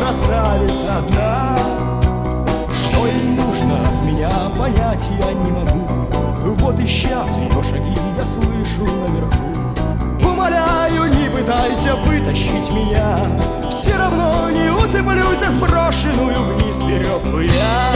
красавица одна. Что ей нужно от меня, понять я не могу. Вот и сейчас ее шаги я слышу наверху. Умоляю, не пытайся вытащить меня, все равно не уцеплюсь за сброшенную вниз веревку я.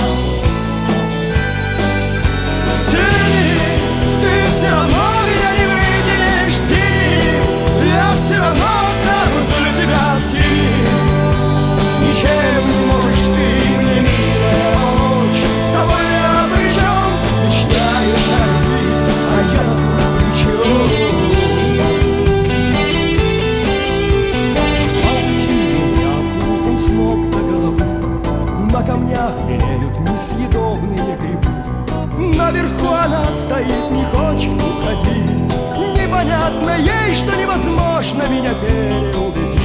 Тяни, ты все равно меня не вытянешь, тяни, я все равно останусь для тебя в тени. Ничем не сможешь ты мне, милая, помочь. С тобой я при чем? Мечтаешь о любви, а я тут при чем? Полтинный окутан с ног до головы, на камнях белеют несъедобные грибы. Наверху она стоит, не хочет уходить. Непонятно ей, что невозможно меня переубедить.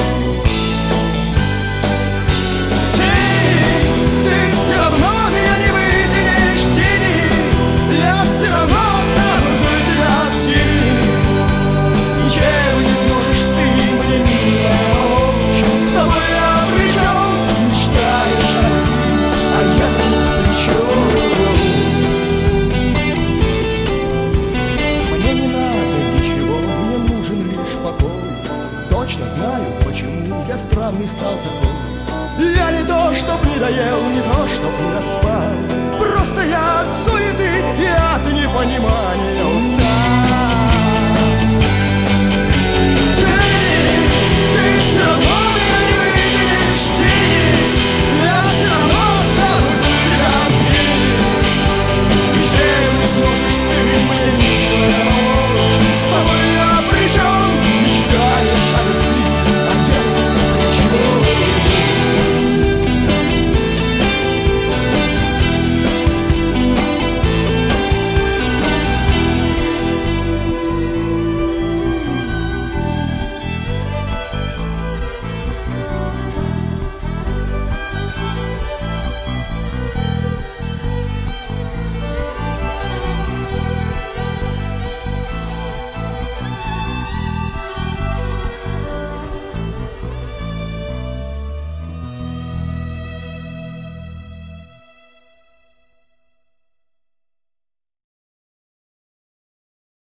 Ты все равно меня не вытянешь, тяни, я все равно останусь для тебя в тени. Ничем не сможешь ты мне, милая, помочь. С тобой я при чем? Мечтаешь о любви, а я тут при чем? Мне не надо ничего, мне нужен лишь покой. Точно знаю, почему я странный стал такой. Я не то, чтоб не доел, не то, чтоб не доспал. Просто я от суеты и от непонимания устал.